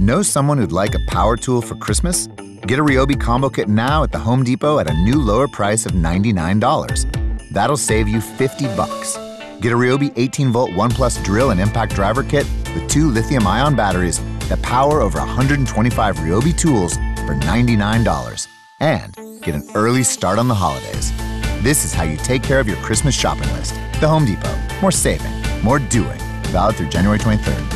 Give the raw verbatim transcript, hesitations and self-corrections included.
Know someone who'd like a power tool for Christmas? Get a Ryobi combo kit now at the Home Depot at a new lower price of ninety-nine dollars. That'll save you fifty bucks. Get a Ryobi eighteen volt ONE Plus drill and impact driver kit with two lithium-ion batteries that power over one hundred twenty-five Ryobi tools for ninety-nine dollars. And get an early start on the holidays. This is how you take care of your Christmas shopping list. The Home Depot. More saving, more doing. Valid through January twenty-third.